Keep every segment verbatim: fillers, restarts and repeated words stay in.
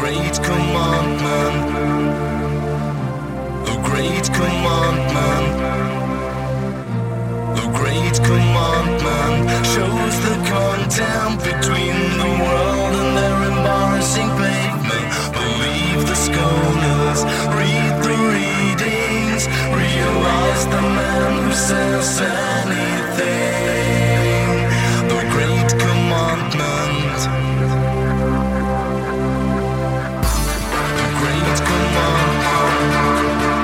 great commandment, the great commandment, the great commandment shows the contempt between the world and their embarrassing pavement. Believe the scholars, read the readings, realize the man who says anything. The great commandment, the great commandment.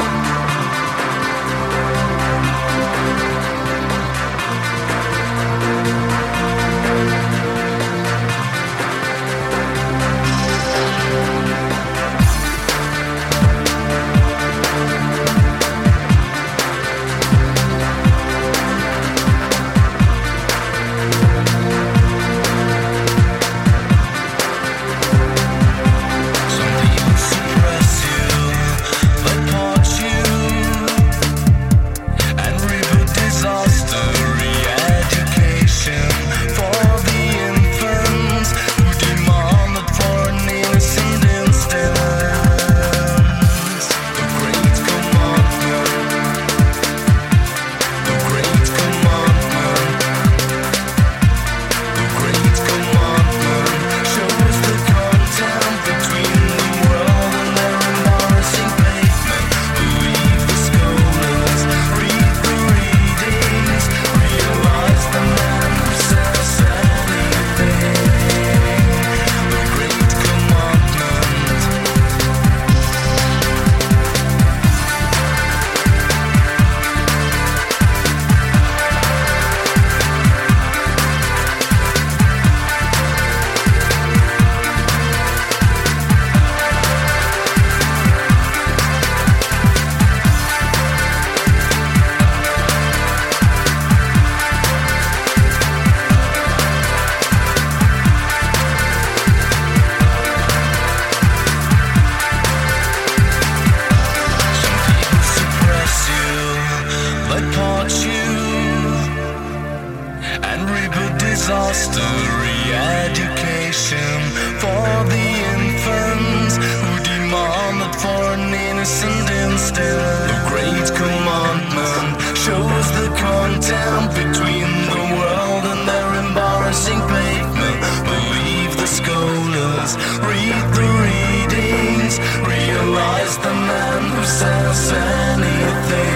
Disaster re-education for the infants who demand that for an innocent instant. The great commandment shows the contempt between the world and their embarrassing pavement. Believe the scholars, read the readings, realize the man who says anything.